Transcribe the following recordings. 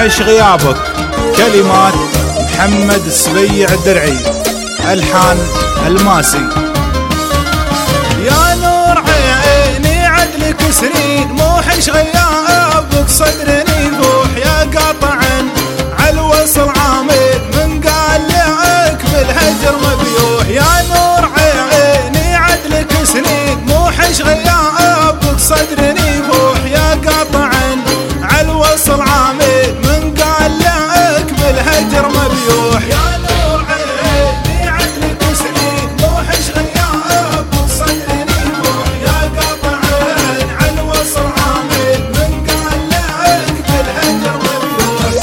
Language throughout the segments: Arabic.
موحش غيابك. كلمات محمد السبيع الدرعي، ألحان الماسي. يا نور عيني عدلك سنين، موحش غيابك صدرني يفوح. يا قاطعا عالوصل عامل، من قال لك بالهجر مبيوح. يا نور عيني عدلك سنين، موحش غيابك صدرني يفوح. يا قاطعا عالوصل عامل، من قال لك بالهجر مبيوح. يا نور عيني عدلك سنين، موحش غيابك صدرني يفوح. يا قاطعا عالوصل عامل، من قال لك بالهجر مبيوح.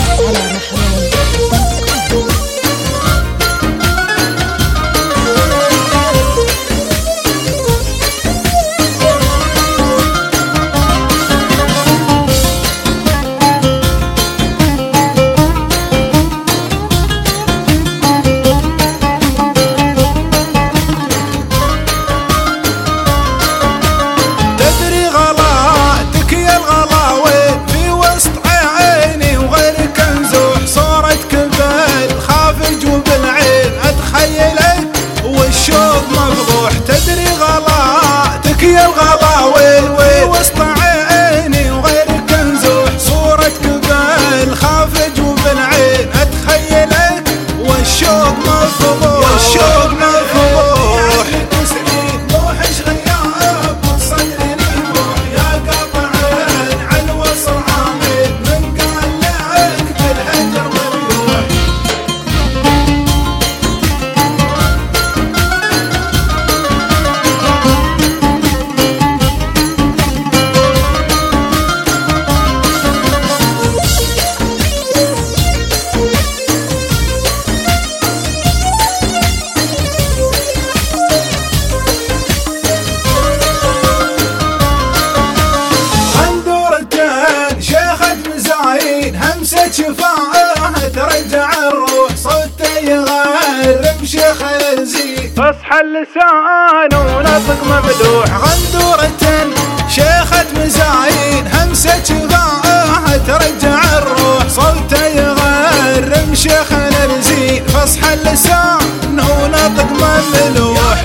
تدري غلاتك يا الغلاوي في وسط عيني وغيرك نزوح. صورتك بالخافج وبالعين اتخيلك والشوق مفضوح، والشوق مفضوح. موحش غيابك صدرني يفوح. يا قاطعا عالوصل عامل، من قال لك بالهجر مبيوح. همسة شفاعه ترجع الروح، صوته يغرم شيخ يزيد، فصح اللسان ونطق مفتوح. غندورة شيخة مزايد، همسة شفاعه ترجع الروح، صوته يغرم شيخ يزيد، فصح اللسان ونطق مفتوح.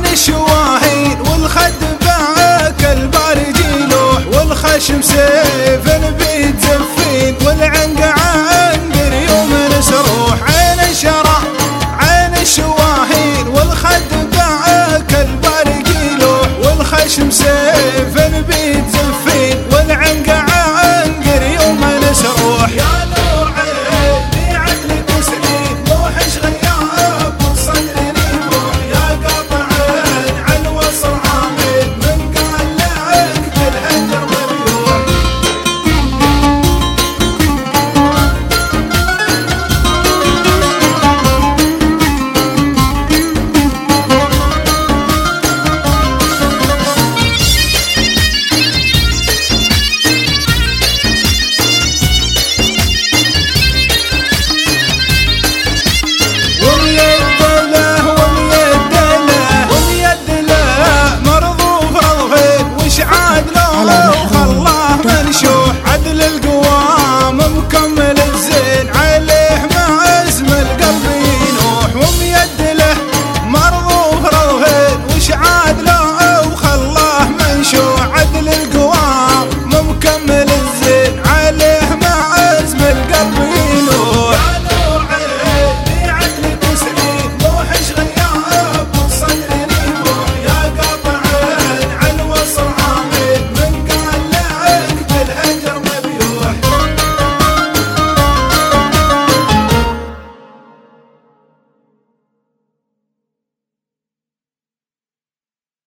شمسي